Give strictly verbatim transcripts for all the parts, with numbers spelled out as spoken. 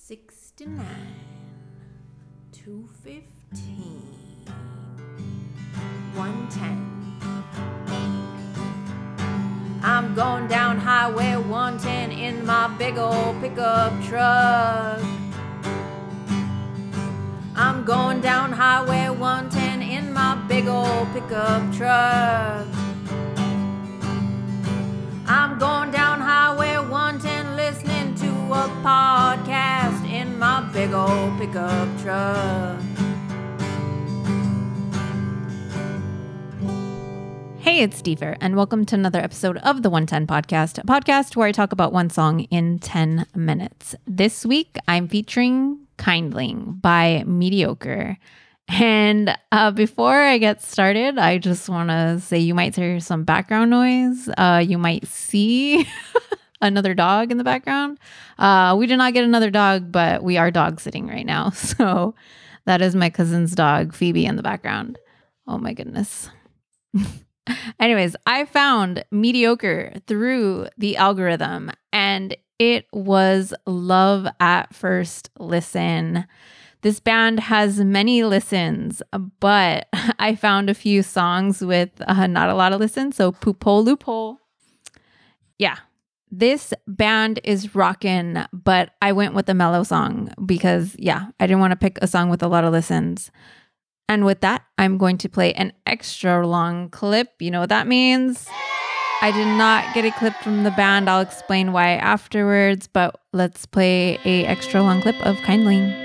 sixty-nine, two fifteen, one ten. I'm going down Highway one ten in my big old pickup truck. I'm going down Highway one ten in my big old pickup truck. I'm going down Highway one ten listening to a podcast in my big old pickup truck. Hey, it's Stever, and welcome to another episode of the one ten Podcast, a podcast where I talk about one song in ten minutes. This week, I'm featuring Kindling by Mediocre. And uh, before I get started, I just want to say you might hear some background noise. Uh, you might see another dog in the background. Uh, we did not get another dog, but we are dog sitting right now. So that is my cousin's dog, Phoebe, in the background. Oh my goodness. Anyways, I found Mediocre through the algorithm, and it was love at first listen. This band has many listens, but I found a few songs with uh, not a lot of listens. So Poophole Loophole. Yeah, this band is rockin', but I went with a mellow song because, yeah, I didn't want to pick a song with a lot of listens. And with that, I'm going to play an extra long clip. You know what that means? I did not get a clip from the band. I'll explain why afterwards, but let's play a extra long clip of Kindling.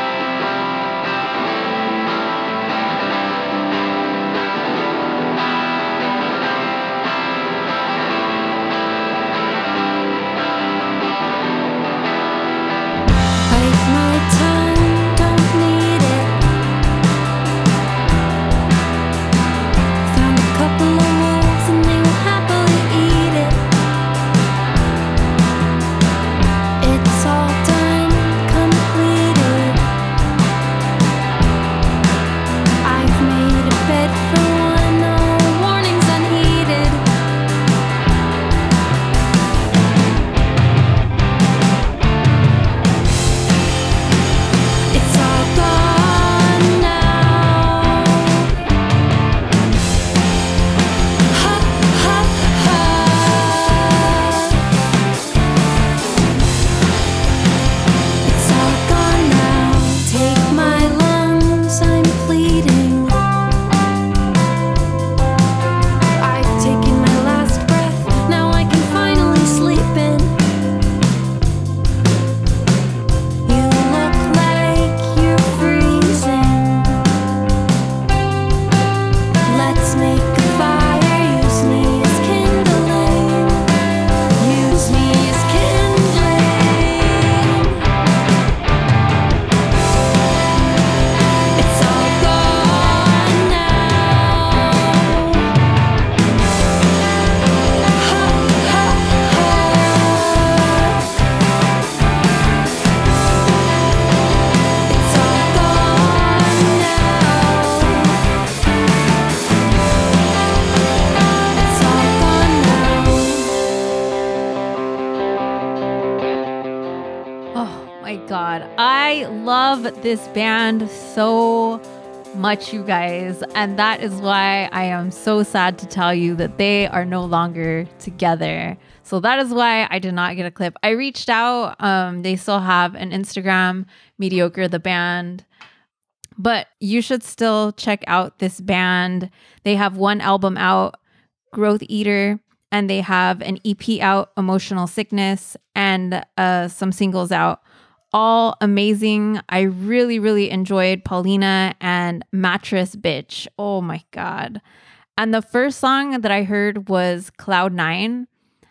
God, I love this band so much, you guys, and that is why I am so sad to tell you that they are no longer together. So that is why I did not get a clip. I reached out. Um, they still have an Instagram, Mediocre the band, but you should still check out this band. They have one album out, Growth Eater, and they have an E P out, Emotional Sickness, and uh, some singles out. All amazing. I really, really enjoyed Paulina and Mattress Bitch. Oh my God. And the first song that I heard was Cloud Nine.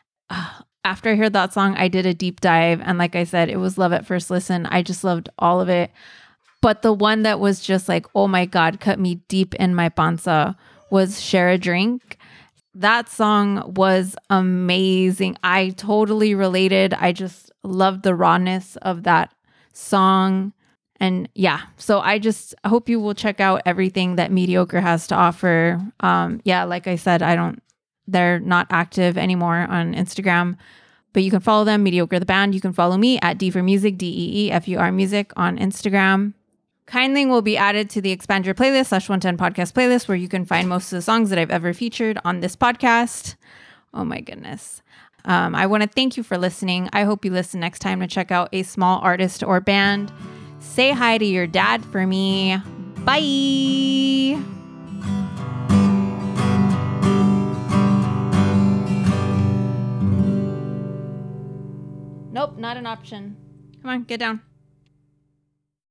After I heard that song, I did a deep dive. And like I said, it was love at first listen. I just loved all of it. But the one that was just like, oh my God, cut me deep in my panza was Share a Drink. That song was amazing. I totally related. I just loved the rawness of that song. And yeah, so I just hope you will check out everything that Mediocre has to offer. Um, yeah, like I said, I don't, they're not active anymore on Instagram, but you can follow them, Mediocre the Band. You can follow me at D for Music, D E E F U R Music on Instagram. Kindling will be added to the Expand Your Playlist slash one ten podcast playlist, where you can find most of the songs that I've ever featured on this podcast. Oh my goodness. Um, I want to thank you for listening. I hope you listen next time to check out a small artist or band. Say hi to your dad for me. Bye. Nope, not an option. Come on, get down.